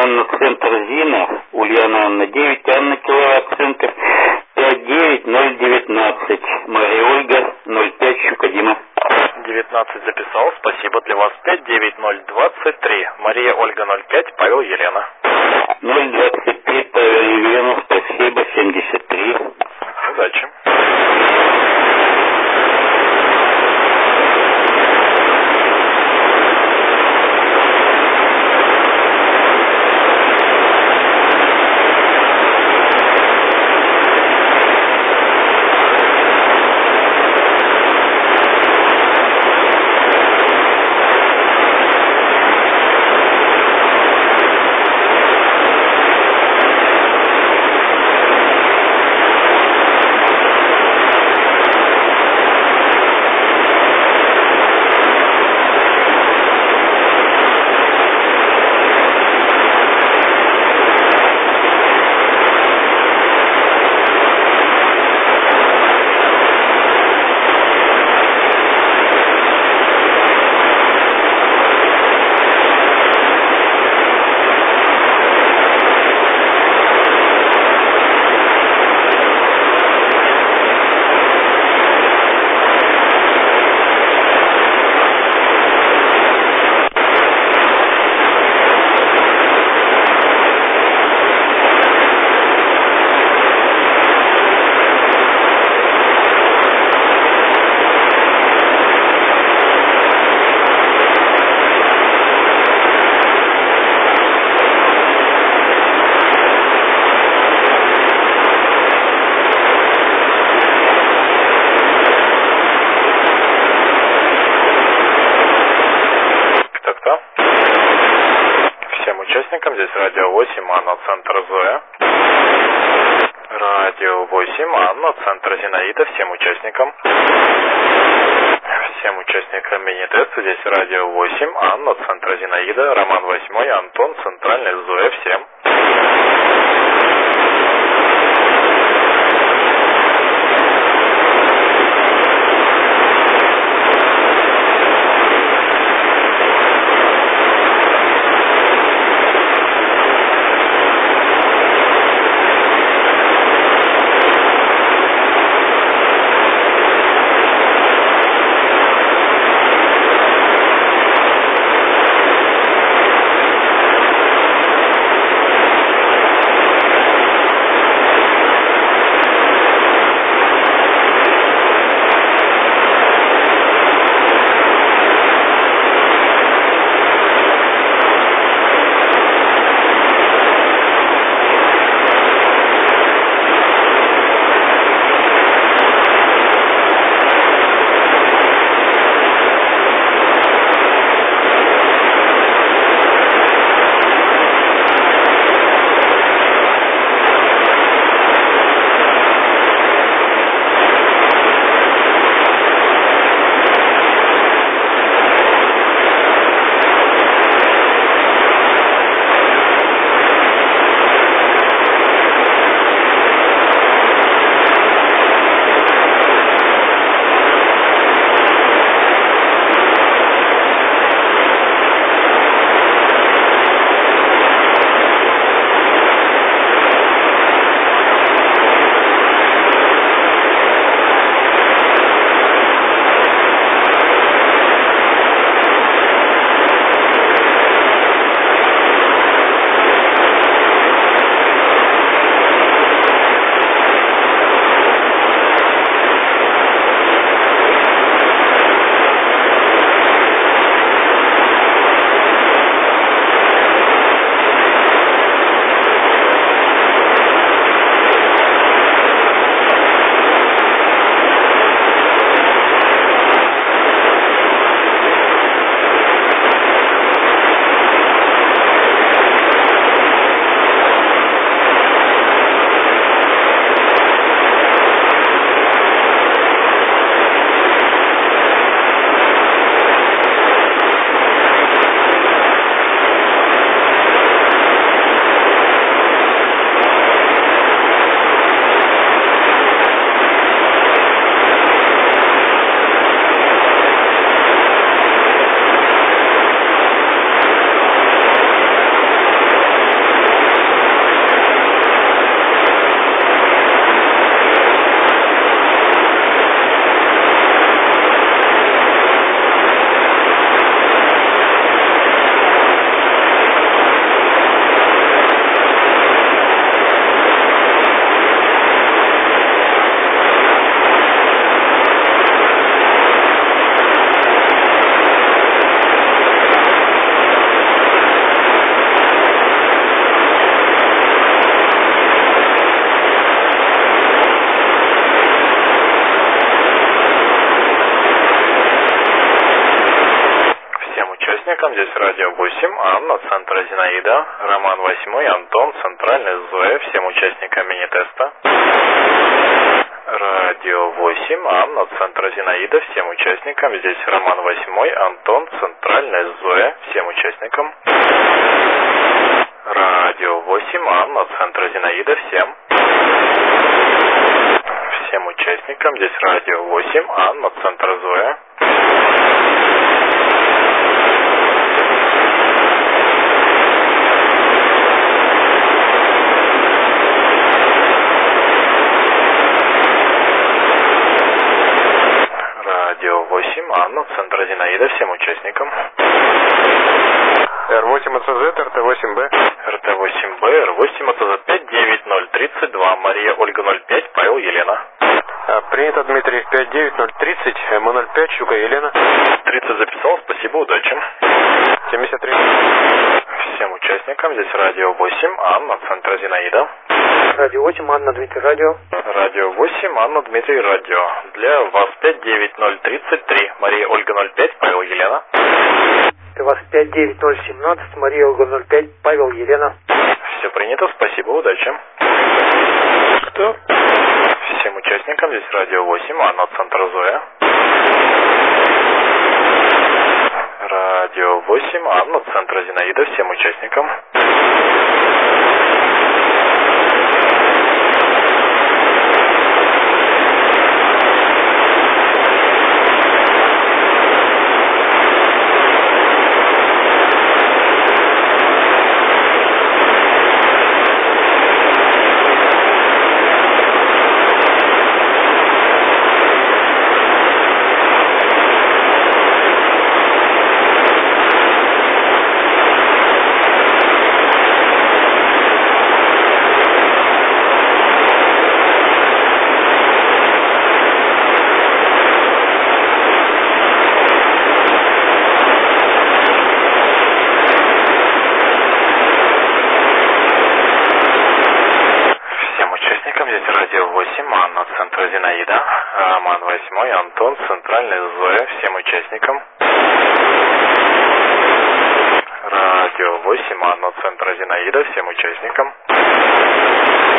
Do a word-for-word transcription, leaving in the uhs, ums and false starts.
Анна, центр Зина, Ульяна Анна, девять, Анна, киловатт, центр, пять девять ноль девятнадцать, Мария Ольга, ноль пять, Щукодима. девятнадцать записал, спасибо, для вас пять девять ноль двадцать три, Мария Ольга, ноль пять, Павел, Елена. ноль двадцать три, Павел, Елена, спасибо, семьдесят три. Удачи. Здесь радио восемь, Анна, центр Зоя. Радио восемь, Анна, центр Зинаида, всем участникам. Всем участникам мини-теста, здесь радио восемь, Анна, центр Зинаида, Роман восемь, Антон, центральный Зоя, всем. участникам. Здесь радио восемь, Анна, центр Зинаида, Роман восемь, Антон, центральный Зоя, всем участникам мини-теста. Радио восемь, Анна, центр Зинаида, всем участникам. Здесь Роман восемь, Антон, центральная Зоя, всем участникам. Радио восемь, Анна, центр Зинаида, всем. Всем участникам. Здесь радио восемь, Анна, центр Зоя. Радио восемь, Анна, центр Зинаида, всем участникам. эр восемь эй си зет, эр тэ восемь бэ. эр тэ восемь бэ, эр восемь эй си зет пять девять ноль тридцать два, Мария, Ольга ноль пять, Павел, Елена. Принято, Дмитрий, пять девять ноль тридцать, эм ноль пять, Щука, Елена. тридцать записал, спасибо, удачи. семьдесят три. Всем участникам, здесь радио восемь, Анна, центр Зинаида. Радио восемь, Анна, Дмитрий, радио. Радио восемь, Анна, Дмитрий, радио. Для вас пять девять ноль тридцать три, Мария, Ольга ноль пять, Павел, Елена. Для вас пять девять ноль семнадцать, Мария, Ольга ноль пять, Павел, Елена. Все принято, спасибо, удачи. Кто? Всем участникам, здесь радио восемь, Анна, центр Зоя. Радио восемь, Анна, центр Зинаида, всем участникам. Зинаида, Роман восемь, Антон, центральная Зоя, всем участникам. Радио восемь, Анна, центр Зинаида, всем участникам.